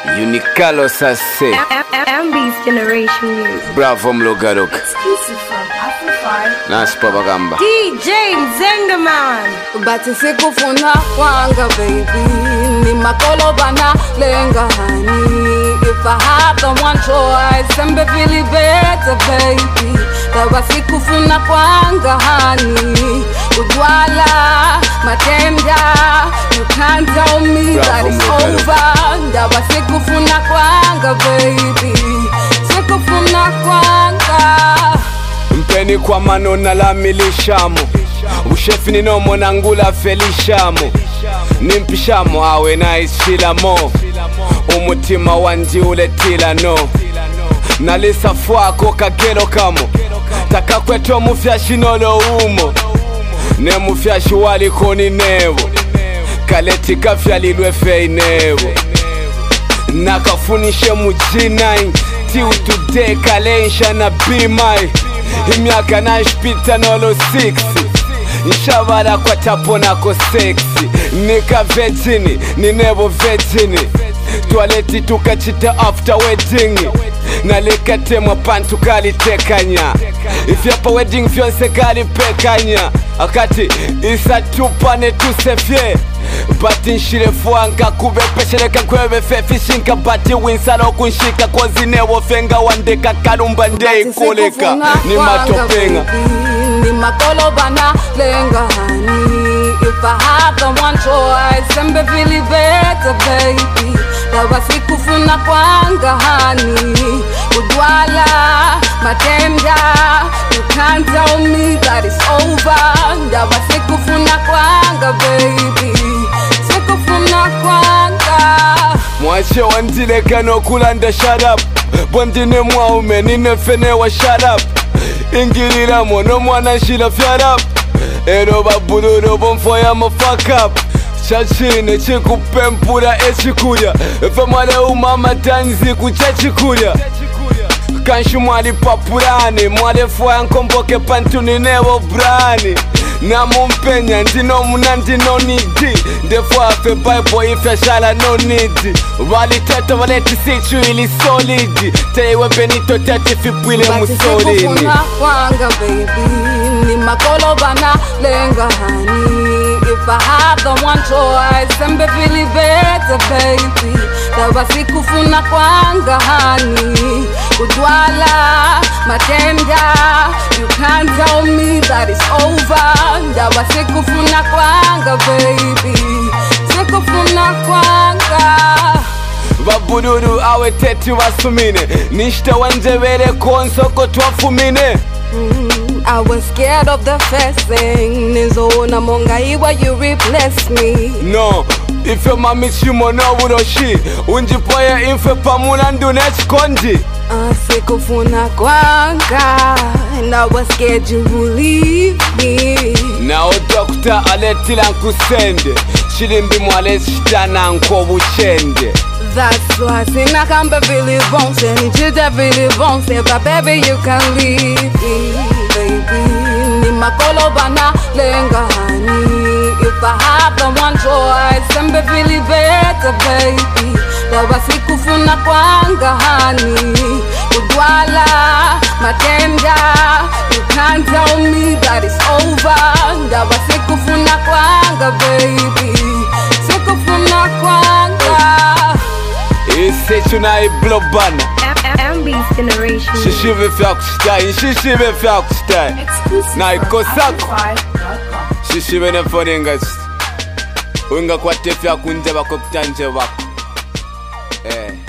Unicalo Sase MB's Generation Music. Bravo Mlogarok Exclusive from Afro5 Naspa Gamba DJ Zengaman. Bathi sikufuna kwanga baby ni makolo bana lenga hani. If I have the one choice I'm really better baby. Dawa sikufuna kwanga hani. Udwala matenda. You can't tell me that it's over. Dawa sikufuna kwanga baby. Sikufuna kwanga. Mpeni kwa mano na la milishamo Ushefi ni nomo na ngula felishamo Nimpishamo awe na ishilamo Umutima wanji uletila no Nalisa fuako kagero kamo Taka kweto mufyashi nolo umo Ne mufyashi wali koni nevo Kaleti kafya lilwe fei nevo Nakafunishe mujinai Tiu today kalensha na bimai Imiaka na ishpita nolo 6 Nshabara kwa tapo nako sexy Nika vetini, ninebo vetini Toaleti tukachita after wedding Nalikate mwapantu kali tekanya Ifyapa wedding fyonse kali pekanya Akati isa tupane tusefye Bati nshirefu anka kube peshereka kwebe fefishinka Bati winsalo kunshika kozi newo fenga wandeka karumba ndei koleka Ni matopenga Ni makolo bana lenga hani. If I have the one choice I'm really better baby. Dawa sikufuna kwanga hani. Udwala matenda. You can't tell me that it's over. Dawa sikufuna kwanga baby. Sikufuna kwanga. Mwache wandileka no kulanda shut up Bwandine mwaume ninefene wa shut up Ingirira mono mwana shila fyatt up Ero babuluro bomfoya mo fuck up Chachine chikupempura echikuya Efe mwale umama tanzi kuchachikuya Kanshi mwali papurani Mwale fwaya nkomboke pantuni nevo brani Namumpenya ndino muna ndino nidi Ndefo afe bible ifya shala no nidi Wali tete waleti sichu ili solidi Tewe benito tete fipwile musolini Sikufuna kwanga baby. Ni makolo bana lenga hani. If I have the one choice I'm really better baby. Dawa sikufuna kwanga hani. Udwala matenda. You can't tell me that it's over. Dawa sikufuna kwanga baby. Sikufuna kwanga. Babuluru awe tete wasumine Nishta wanjewere konsoko twafumine I was scared of the first thing. Nizona monga iwa you replace me. No, ife mamishimo no uroshi Unjipoye ife pamuna ndune chikondi Sikufuna kwanga. And I was scared you would leave me. Now doctor aletila nkusende Shilimbi mwale shitana nko buchende That's why sina kamba really bounce. And it just really bounce. But baby you can leave me. Baby ni makolo bana lenga hani. If I have the one choice I'm really better baby. Dawa sikufuna kwanga hani. Udwala matenda. You can't tell me that it's over. Dawa sikufuna kwanga baby. Sikufuna kwanga. Isechu na iblobana MB's Generation Music. Shishive fya kushtai, shishive fya kushtai Exclusive Na from ikosako Afro5.com. Shishive ne forenga Unga kwa tefya kunje bako kutanje bako